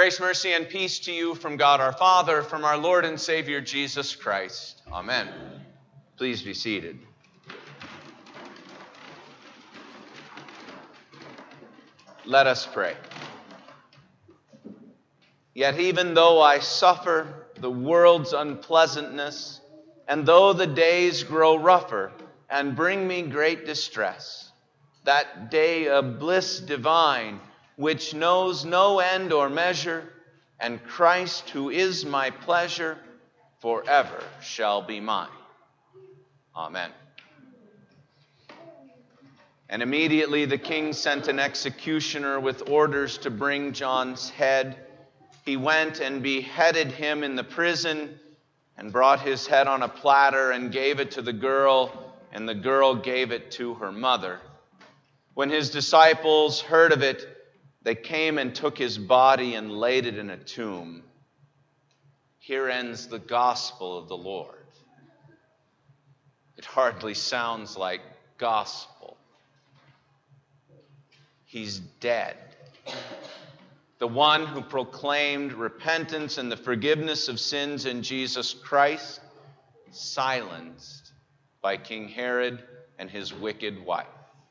Grace, mercy, and peace to you from God our Father, from our Lord and Savior Jesus Christ. Amen. Please be seated. Let us pray. Yet even though I suffer the world's unpleasantness, and though the days grow rougher and bring me great distress, that day of bliss divine, which knows no end or measure, and Christ, who is my pleasure, forever shall be mine. Amen. And immediately the king sent an executioner with orders to bring John's head. He went and beheaded him in the prison and brought his head on a platter and gave it to the girl, and the girl gave it to her mother. When his disciples heard of it, they came and took his body and laid it in a tomb. Here ends the gospel of the Lord. It hardly sounds like gospel. He's dead. The one who proclaimed repentance and the forgiveness of sins in Jesus Christ, silenced by King Herod and his wicked wife.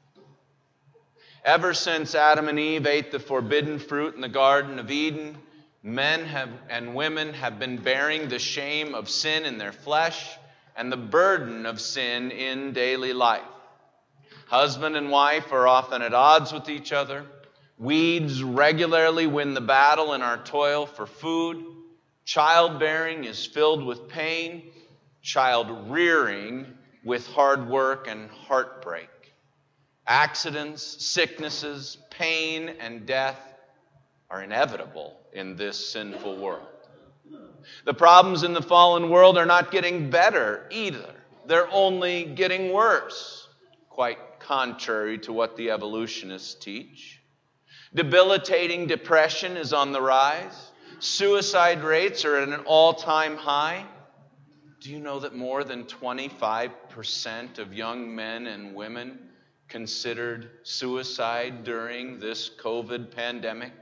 Ever since Adam and Eve ate the forbidden fruit in the Garden of Eden, men and women have been bearing the shame of sin in their flesh and the burden of sin in daily life. Husband and wife are often at odds with each other. Weeds regularly win the battle in our toil for food. Childbearing is filled with pain. Child rearing with hard work and heartbreak. Accidents, sicknesses, pain, and death are inevitable in this sinful world. The problems in the fallen world are not getting better either. They're only getting worse, quite contrary to what the evolutionists teach. Debilitating depression is on the rise. Suicide rates are at an all-time high. Do you know that more than 25% of young men and women considered suicide during this COVID pandemic?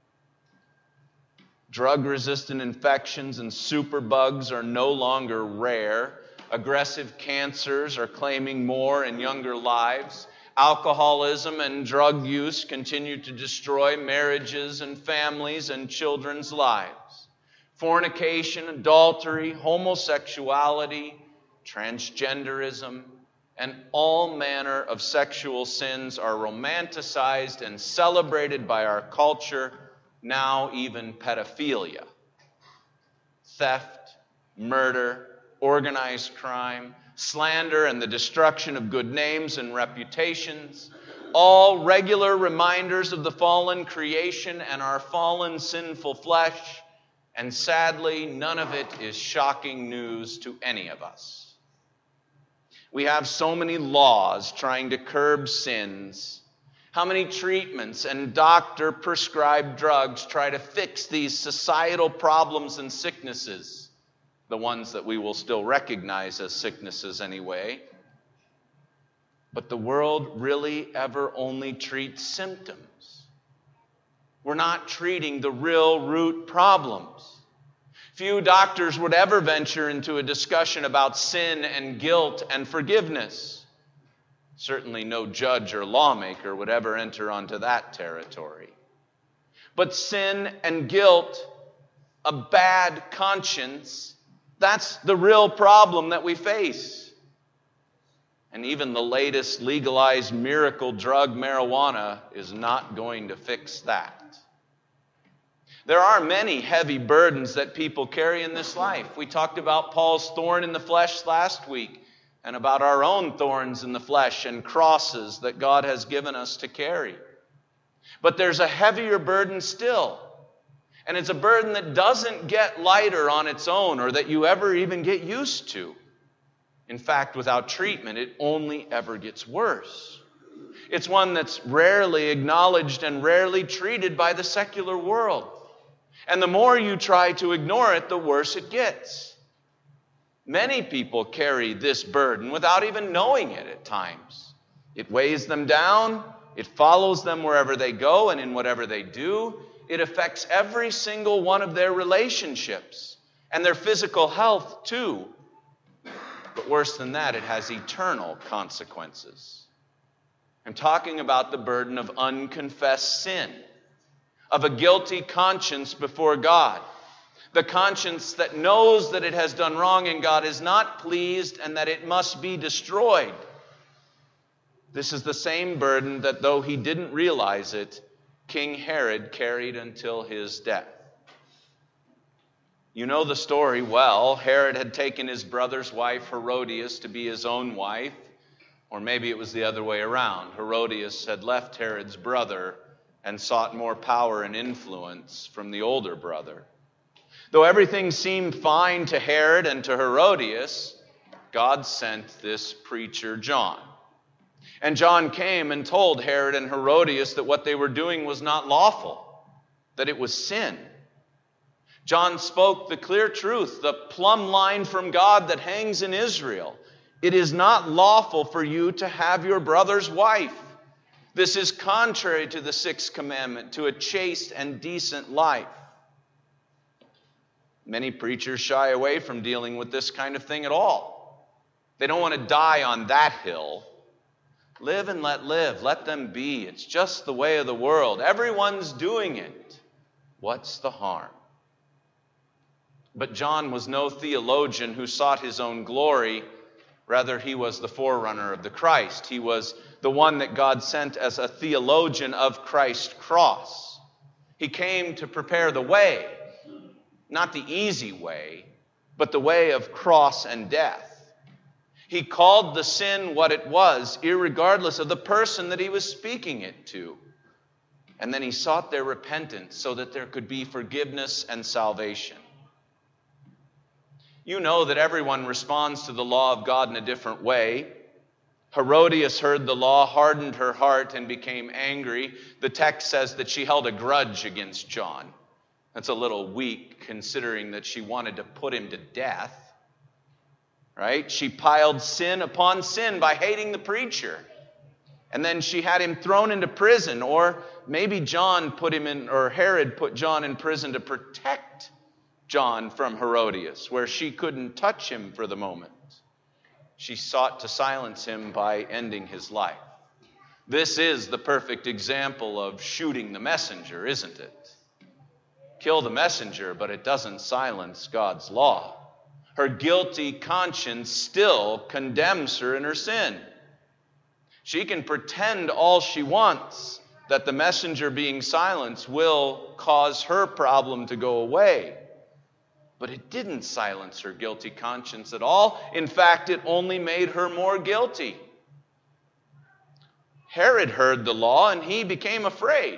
Drug-resistant infections and superbugs are no longer rare. Aggressive cancers are claiming more in younger lives. Alcoholism and drug use continue to destroy marriages and families and children's lives. Fornication, adultery, homosexuality, transgenderism, and all manner of sexual sins are romanticized and celebrated by our culture, now even pedophilia. Theft, murder, organized crime, slander, and the destruction of good names and reputations, all regular reminders of the fallen creation and our fallen sinful flesh, and sadly, none of it is shocking news to any of us. We have so many laws trying to curb sins. How many treatments and doctor-prescribed drugs try to fix these societal problems and sicknesses, the ones that we will still recognize as sicknesses anyway. But the world really ever only treats symptoms. We're not treating the real root problems. Few doctors would ever venture into a discussion about sin and guilt and forgiveness. Certainly no judge or lawmaker would ever enter onto that territory. But sin and guilt, a bad conscience, that's the real problem that we face. And even the latest legalized miracle drug, marijuana, is not going to fix that. There are many heavy burdens that people carry in this life. We talked about Paul's thorn in the flesh last week and about our own thorns in the flesh and crosses that God has given us to carry. But there's a heavier burden still. And it's a burden that doesn't get lighter on its own or that you ever even get used to. In fact, without treatment, it only ever gets worse. It's one that's rarely acknowledged and rarely treated by the secular world. And the more you try to ignore it, the worse it gets. Many people carry this burden without even knowing it at times. It weighs them down. It follows them wherever they go and in whatever they do. It affects every single one of their relationships and their physical health too. But worse than that, it has eternal consequences. I'm talking about the burden of unconfessed sin, of a guilty conscience before God. The conscience that knows that it has done wrong and God is not pleased and that it must be destroyed. This is the same burden that, though he didn't realize it, King Herod carried until his death. You know the story well. Herod had taken his brother's wife, Herodias, to be his own wife. Or maybe it was the other way around. Herodias had left Herod's brother and sought more power and influence from the older brother. Though everything seemed fine to Herod and to Herodias, God sent this preacher John. And John came and told Herod and Herodias that what they were doing was not lawful, that it was sin. John spoke the clear truth, the plumb line from God that hangs in Israel. It is not lawful for you to have your brother's wife. This is contrary to the sixth commandment, to a chaste and decent life. Many preachers shy away from dealing with this kind of thing at all. They don't want to die on that hill. Live and let live. Let them be. It's just the way of the world. Everyone's doing it. What's the harm? But John was no theologian who sought his own glory. Rather, he was the forerunner of the Christ. He was the one that God sent as a theologian of Christ's cross. He came to prepare the way, not the easy way, but the way of cross and death. He called the sin what it was, irregardless of the person that he was speaking it to. And then he sought their repentance so that there could be forgiveness and salvation. You know that everyone responds to the law of God in a different way. Herodias heard the law, hardened her heart, and became angry. The text says that she held a grudge against John. That's a little weak, considering that she wanted to put him to death. Right? She piled sin upon sin by hating the preacher. And then she had him thrown into prison. Or maybe Herod put John in prison to protect John from Herodias, where she couldn't touch him for the moment. She sought to silence him by ending his life. This is the perfect example of shooting the messenger, isn't it? Kill the messenger, but it doesn't silence God's law. Her guilty conscience still condemns her in her sin. She can pretend all she wants that the messenger being silenced will cause her problem to go away. But it didn't silence her guilty conscience at all. In fact, it only made her more guilty. Herod heard the law and he became afraid.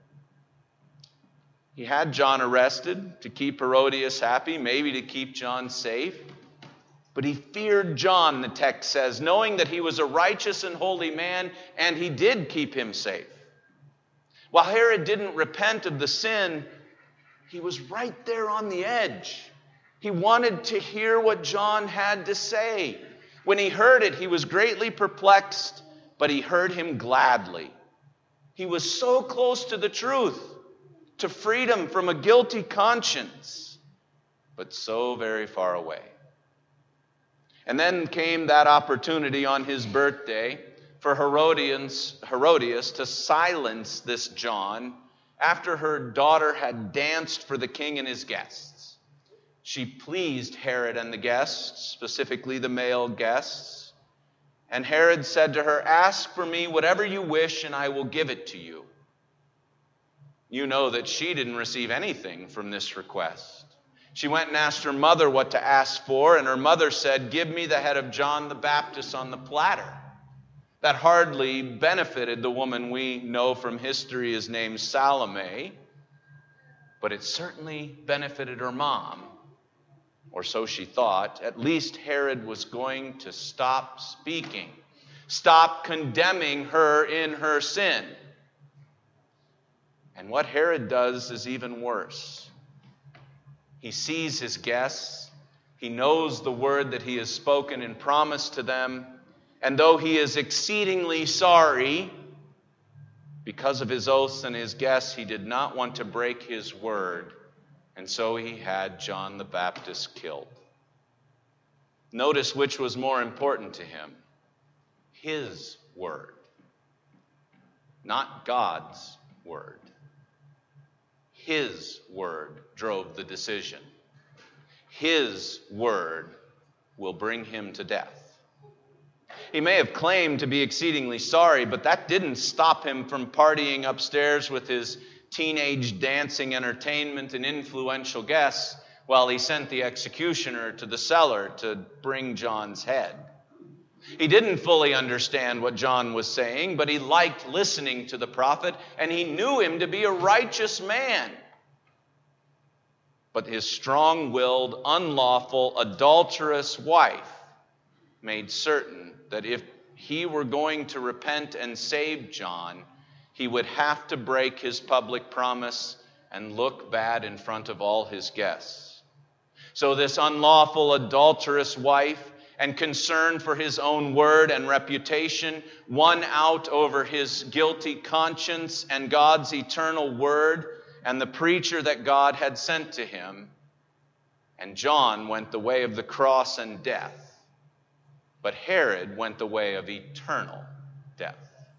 He had John arrested to keep Herodias happy, maybe to keep John safe. But he feared John, the text says, knowing that he was a righteous and holy man, and he did keep him safe. While Herod didn't repent of the sin, he was right there on the edge. He wanted to hear what John had to say. When he heard it, he was greatly perplexed, but he heard him gladly. He was so close to the truth, to freedom from a guilty conscience, but so very far away. And then came that opportunity on his birthday for Herodias to silence this John after her daughter had danced for the king and his guests. She pleased Herod and the guests, specifically the male guests. And Herod said to her, "Ask for me whatever you wish, and I will give it to you." You know that she didn't receive anything from this request. She went and asked her mother what to ask for, and her mother said, "Give me the head of John the Baptist on the platter." That hardly benefited the woman we know from history is named Salome, but it certainly benefited her mom, or so she thought. At least Herod was going to stop speaking, stop condemning her in her sin. And what Herod does is even worse. He sees his guests. He knows the word that he has spoken and promised to them. And though he is exceedingly sorry, Because of his oaths and his guests, he did not want to break his word, and so he had John the Baptist killed. Notice which was more important to him: his word, not God's word. His word drove the decision. His word will bring him to death. He may have claimed to be exceedingly sorry, but that didn't stop him from partying upstairs with his teenage dancing entertainment and influential guests while he sent the executioner to the cellar to bring John's head. He didn't fully understand what John was saying, but he liked listening to the prophet, and he knew him to be a righteous man. But his strong-willed, unlawful, adulterous wife made certain that if he were going to repent and save John, he would have to break his public promise and look bad in front of all his guests. So this unlawful, adulterous wife, and concern for his own word and reputation, won out over his guilty conscience and God's eternal word and the preacher that God had sent to him. And John went the way of the cross and death. But Herod went the way of eternal death.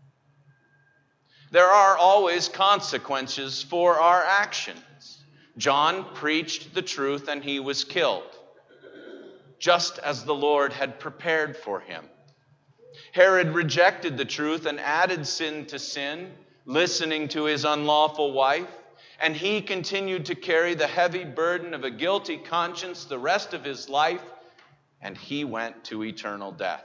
There are always consequences for our actions. John preached the truth and he was killed, just as the Lord had prepared for him. Herod rejected the truth and added sin to sin, listening to his unlawful wife, and he continued to carry the heavy burden of a guilty conscience the rest of his life, and he went to eternal death.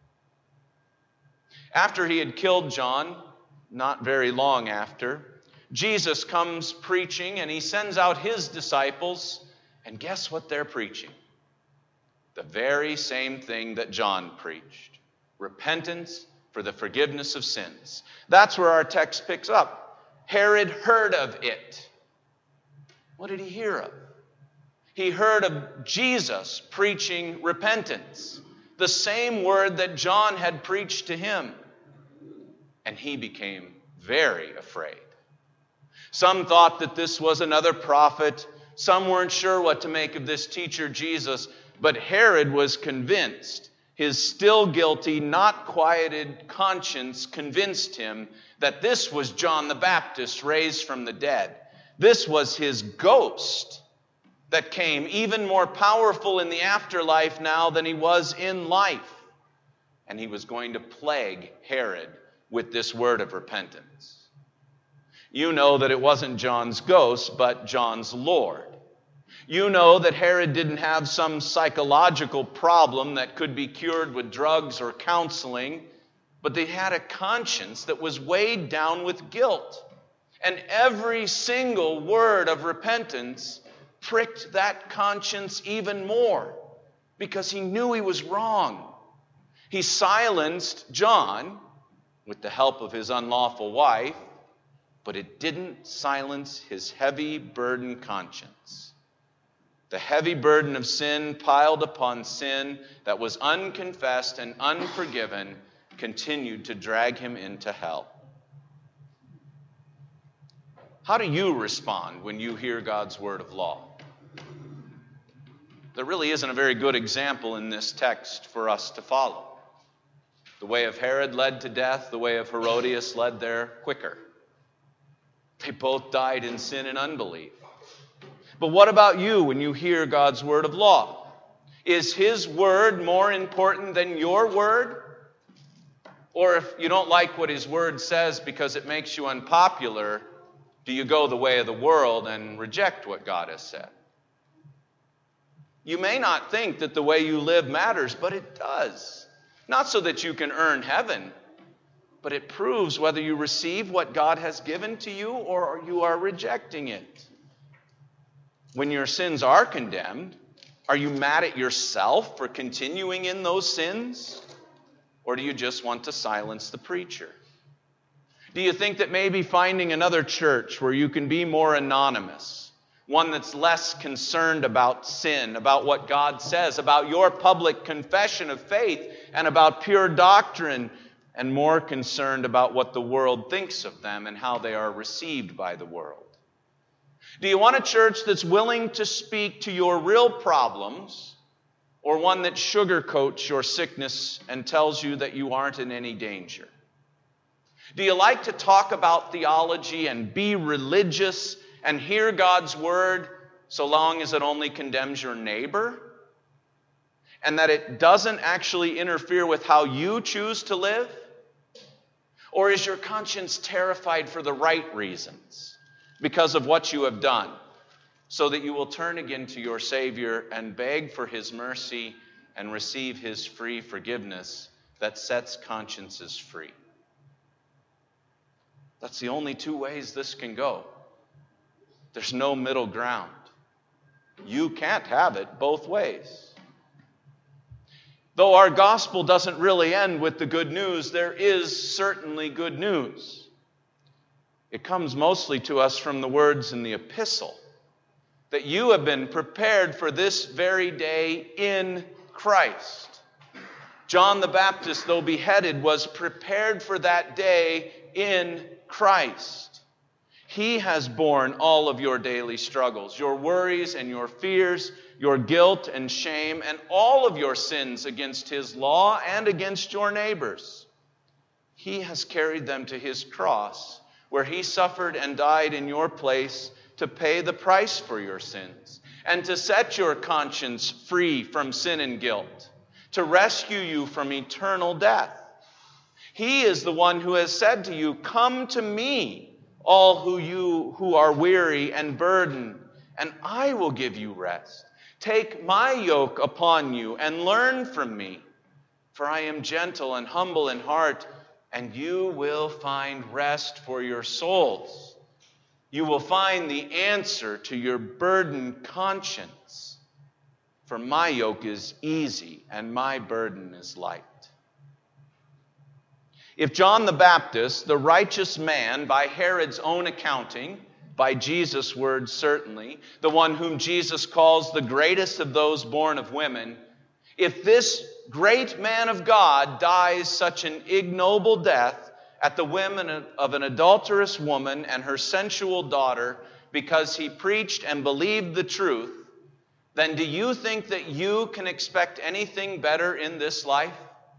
After he had killed John, not very long after, Jesus comes preaching, and he sends out his disciples, and guess what they're preaching? The very same thing that John preached: repentance for the forgiveness of sins. That's where our text picks up. Herod heard of it. What did he hear of? He heard of Jesus preaching repentance, the same word that John had preached to him. And he became very afraid. Some thought that this was another prophet. Some weren't sure what to make of this teacher Jesus. But Herod was convinced. His still guilty, not quieted conscience convinced him that this was John the Baptist raised from the dead. This was his ghost that came, even more powerful in the afterlife now than he was in life. And he was going to plague Herod with this word of repentance. You know that it wasn't John's ghost, but John's Lord. You know that Herod didn't have some psychological problem that could be cured with drugs or counseling, but they had a conscience that was weighed down with guilt. And every single word of repentance pricked that conscience even more because he knew he was wrong. He silenced John with the help of his unlawful wife, but it didn't silence his heavy burden conscience. The heavy burden of sin piled upon sin that was unconfessed and unforgiven continued to drag him into hell. How do you respond when you hear God's word of law? There really isn't a very good example in this text for us to follow. The way of Herod led to death. The way of Herodias led there quicker. They both died in sin and unbelief. But what about you when you hear God's word of law? Is his word more important than your word? Or if you don't like what his word says because it makes you unpopular, do you go the way of the world and reject what God has said? You may not think that the way you live matters, but it does. Not so that you can earn heaven, but it proves whether you receive what God has given to you or you are rejecting it. When your sins are condemned, are you mad at yourself for continuing in those sins? Or do you just want to silence the preacher? Do you think that maybe finding another church where you can be more anonymous, one that's less concerned about sin, about what God says, about your public confession of faith, and about pure doctrine, and more concerned about what the world thinks of them and how they are received by the world? Do you want a church that's willing to speak to your real problems, or one that sugarcoats your sickness and tells you that you aren't in any danger? Do you like to talk about theology and be religious and hear God's word so long as it only condemns your neighbor, and that it doesn't actually interfere with how you choose to live? Or is your conscience terrified for the right reasons because of what you have done, so that you will turn again to your Savior and beg for His mercy and receive His free forgiveness that sets consciences free? That's the only two ways this can go. There's no middle ground. You can't have it both ways. Though our gospel doesn't really end with the good news, there is certainly good news. It comes mostly to us from the words in the epistle, that you have been prepared for this very day in Christ. John the Baptist, though beheaded, was prepared for that day in Christ. He has borne all of your daily struggles, your worries and your fears, your guilt and shame, and all of your sins against His law and against your neighbors. He has carried them to His cross, where He suffered and died in your place to pay the price for your sins and to set your conscience free from sin and guilt, to rescue you from eternal death. He is the one who has said to you, "Come to me, all who are weary and burdened, and I will give you rest. Take my yoke upon you and learn from me, for I am gentle and humble in heart, and you will find rest for your souls." You will find the answer to your burdened conscience. For my yoke is easy and my burden is light. If John the Baptist, the righteous man by Herod's own accounting, by Jesus' words certainly, the one whom Jesus calls the greatest of those born of women, if this great man of God dies such an ignoble death at the whim of an adulterous woman and her sensual daughter because he preached and believed the truth, then do you think that you can expect anything better in this life?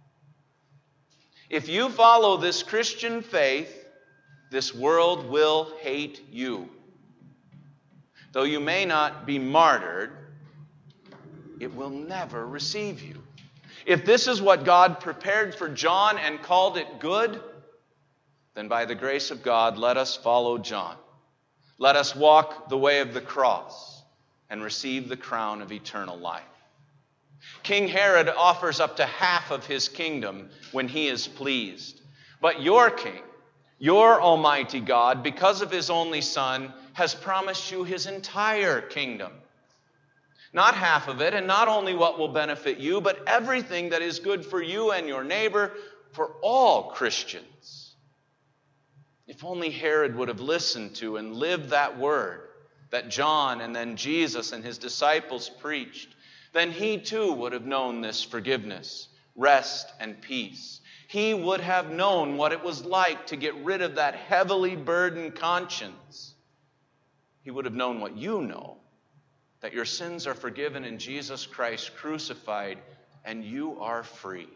If you follow this Christian faith, this world will hate you. Though you may not be martyred, it will never receive you. If this is what God prepared for John and called it good, then by the grace of God, let us follow John. Let us walk the way of the cross and receive the crown of eternal life. King Herod offers up to half of his kingdom when he is pleased. But your king, your almighty God, because of his only Son, has promised you his entire kingdom. Not half of it, and not only what will benefit you, but everything that is good for you and your neighbor, for all Christians. If only Herod would have listened to and lived that word that John and then Jesus and his disciples preached, then he too would have known this forgiveness, rest, and peace. He would have known what it was like to get rid of that heavily burdened conscience. He would have known what you know, that your sins are forgiven in Jesus Christ crucified, and you are free.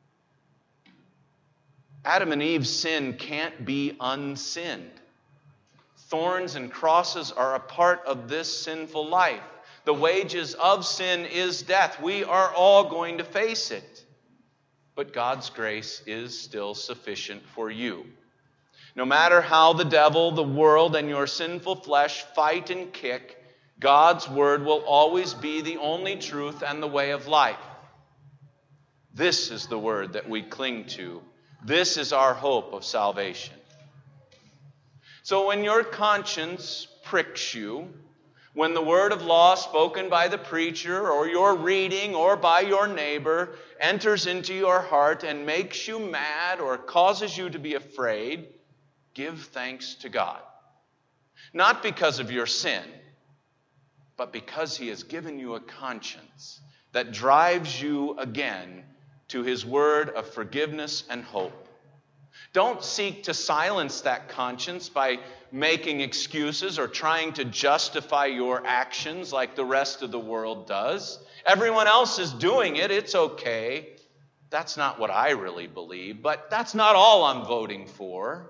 Adam and Eve's sin can't be unsinned. Thorns and crosses are a part of this sinful life. The wages of sin is death. We are all going to face it. But God's grace is still sufficient for you. No matter how the devil, the world, and your sinful flesh fight and kick, God's word will always be the only truth and the way of life. This is the word that we cling to. This is our hope of salvation. So when your conscience pricks you, when the word of law spoken by the preacher or your reading or by your neighbor enters into your heart and makes you mad or causes you to be afraid, give thanks to God. Not because of your sin, but because He has given you a conscience that drives you again to His word of forgiveness and hope. Don't seek to silence that conscience by making excuses or trying to justify your actions like the rest of the world does. Everyone else is doing it. It's okay. That's not what I really believe, but that's not all I'm voting for.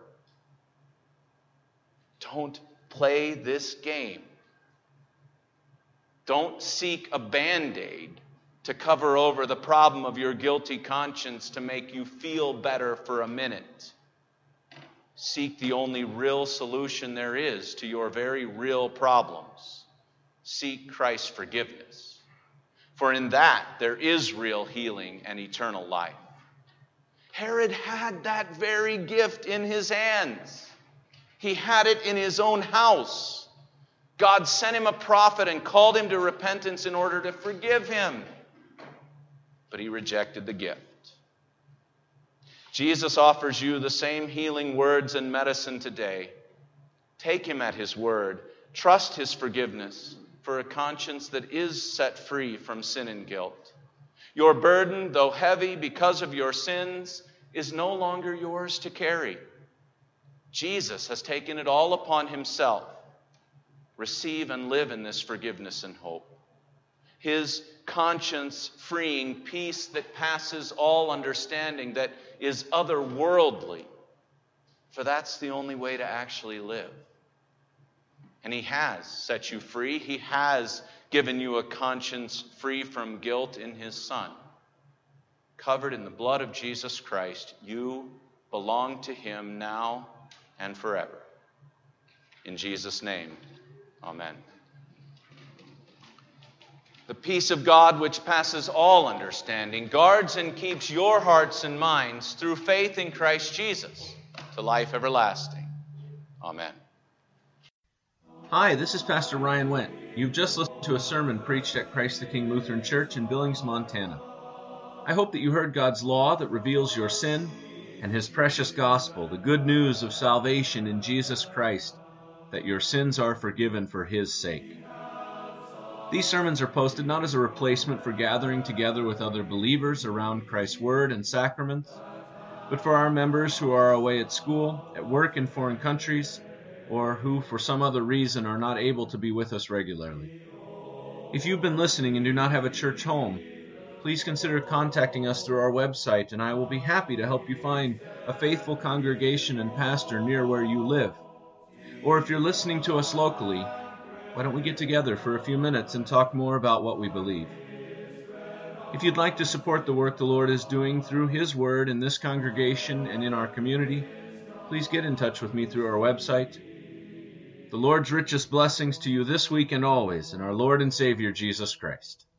Don't play this game. Don't seek a Band-Aid to cover over the problem of your guilty conscience to make you feel better for a minute. Seek the only real solution there is to your very real problems. Seek Christ's forgiveness. For in that there is real healing and eternal life. Herod had that very gift in his hands. He had it in his own house. God sent him a prophet and called him to repentance in order to forgive him. But he rejected the gift. Jesus offers you the same healing words and medicine today. Take him at his word. Trust his forgiveness for a conscience that is set free from sin and guilt. Your burden, though heavy because of your sins, is no longer yours to carry. Jesus has taken it all upon himself. Receive and live in this forgiveness and hope. His conscience-freeing peace that passes all understanding, that is otherworldly. For that's the only way to actually live. And he has set you free. He has given you a conscience free from guilt in his Son. Covered in the blood of Jesus Christ, you belong to him now and forever. In Jesus' name, amen. The peace of God, which passes all understanding, guards and keeps your hearts and minds through faith in Christ Jesus to life everlasting. Amen. Hi, this is Pastor Ryan Wendt. You've just listened to a sermon preached at Christ the King Lutheran Church in Billings, Montana. I hope that you heard God's law that reveals your sin and his precious gospel, the good news of salvation in Jesus Christ, that your sins are forgiven for his sake. These sermons are posted not as a replacement for gathering together with other believers around Christ's Word and sacraments, but for our members who are away at school, at work in foreign countries, or who for some other reason are not able to be with us regularly. If you've been listening and do not have a church home, please consider contacting us through our website, and I will be happy to help you find a faithful congregation and pastor near where you live. Or if you're listening to us locally, why don't we get together for a few minutes and talk more about what we believe? If you'd like to support the work the Lord is doing through his word in this congregation and in our community, please get in touch with me through our website. The Lord's richest blessings to you this week and always in our Lord and Savior Jesus Christ.